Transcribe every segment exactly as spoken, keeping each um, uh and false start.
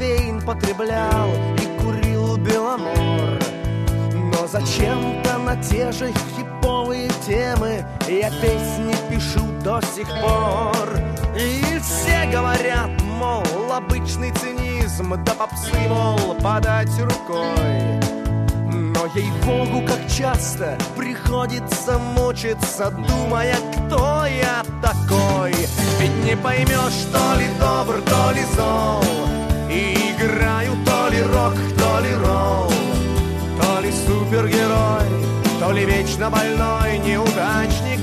портвейн потреблял и курил Беломор. Но зачем-то на те же хиповые темы я песни пишу до сих пор. И все говорят, мол, обычный цинизм, да попсы, мол, подать рукой. Но ей-богу, как часто приходится мучиться, думая, кто я такой. Ведь не поймешь, то ли добр, то ли зол, и играю то ли рок, то ли ролл, то ли супергерой, то ли вечно больной неудачник.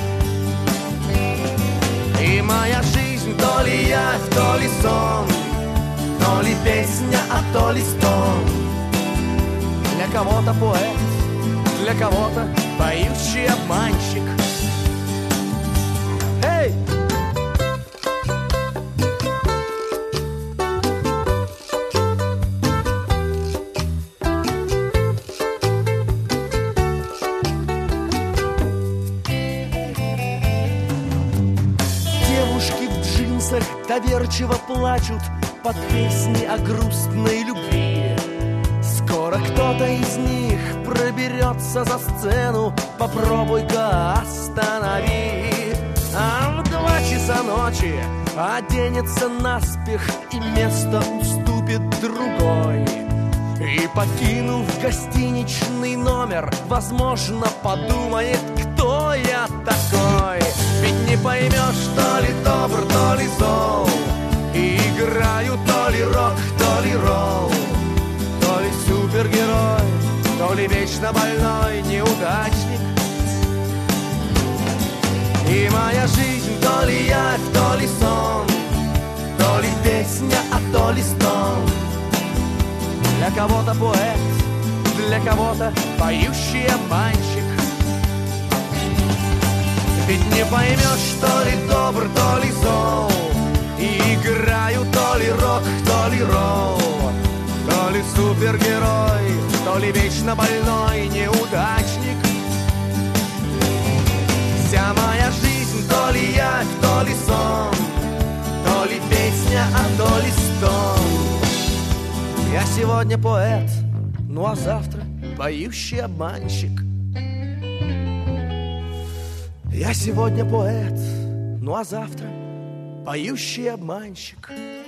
И моя жизнь то ли явь, то ли сон, то ли песня, а то ли стон. Для кого-то поэт, для кого-то поющий обманщик. Эй! Девушки в джинсах доверчиво плачут под песни о грустной любви. Скоро кто-то из них проберется за сцену, попробуй-ка останови. А в два часа ночи оденется наспех и место уступит другой. И, покинув гостиничный номер, возможно, подумает, кто я такой. Ведь не поймешь, то ли добр, то ли зол, и играю то ли рок, то ли ролл, то ли супергерой, то ли вечно больной неудачник. И моя жизнь то ли явь, то ли сон, то ли песня, а то ли стон. Для кого-то поэт, для кого-то поющий обманщик. Ведь не поймешь, то ли добр, то ли зол, и играю то ли рок, то ли ролл, то ли супергерой, то ли вечно больной неудачник. Вся моя жизнь то ли явь, то ли сон, то ли песня, а то ли стон. Я сегодня поэт, ну а завтра поющий обманщик. Я сегодня поэт, ну а завтра поющий обманщик.